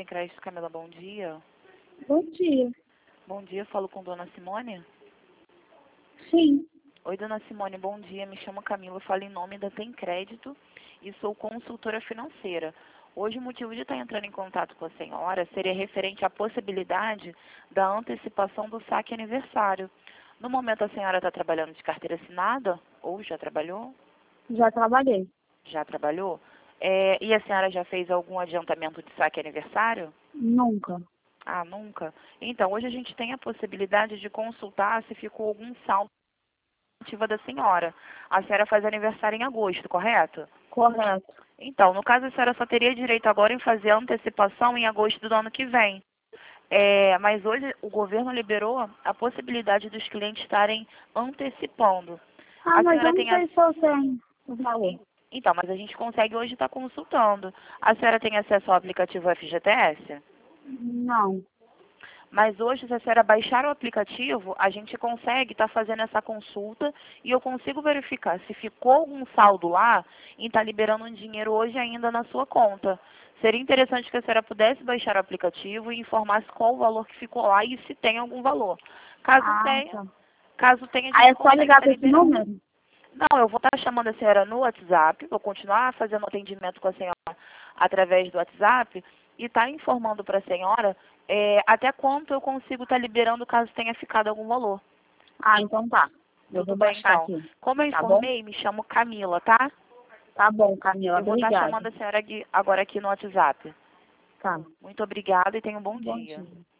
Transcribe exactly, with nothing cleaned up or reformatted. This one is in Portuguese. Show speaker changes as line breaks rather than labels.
Crédito, Camila, bom dia.
Bom dia.
Bom dia, falo com Dona Simone.
Sim.
Oi, Dona Simone, bom dia. Me chamo Camila, falo em nome da Tem Crédito e sou consultora financeira. Hoje o motivo de estar entrando em contato com a senhora seria referente à possibilidade da antecipação do saque aniversário. No momento a senhora está trabalhando de carteira assinada ou já trabalhou?
Já trabalhei.
Já trabalhou? É, e a senhora já fez algum adiantamento de saque aniversário?
Nunca.
Ah, nunca? Então, hoje a gente tem a possibilidade de consultar se ficou algum saldo ativa da senhora. A senhora faz aniversário em agosto, correto?
Correto.
Então, no caso, a senhora só teria direito agora em fazer a antecipação em agosto do ano que vem. É, mas hoje o governo liberou a possibilidade dos clientes estarem antecipando.
Ah,
A
mas
senhora
eu não
tem a...
sei se eu tenho o valor.
Então, mas a gente consegue hoje estar consultando. A senhora tem acesso ao aplicativo F G T S?
Não.
Mas hoje, se a senhora baixar o aplicativo, a gente consegue estar fazendo essa consulta e eu consigo verificar se ficou algum saldo lá e está liberando um dinheiro hoje ainda na sua conta. Seria interessante que a senhora pudesse baixar o aplicativo e informasse qual o valor que ficou lá e se tem algum valor. Caso
Ah,
tenha,
tá.
caso tenha, a
Aí
gente
é só
consegue
ligar
estar
para esse
liberando.
número?
Não, eu vou estar chamando a senhora no WhatsApp, vou continuar fazendo atendimento com a senhora através do WhatsApp e estar informando para a senhora é, até quanto eu consigo estar liberando caso tenha ficado algum valor.
Ah, então tá. Eu
Tudo
vou
bem,
baixar
então?
aqui.
Como eu
Tá bom?
informei, me chamo Camila, tá?
Tá bom, Camila.
Eu vou estar
Obrigada.
chamando a senhora aqui- agora aqui no WhatsApp.
Tá.
Muito obrigada e tenha um bom
Bom
dia.
dia.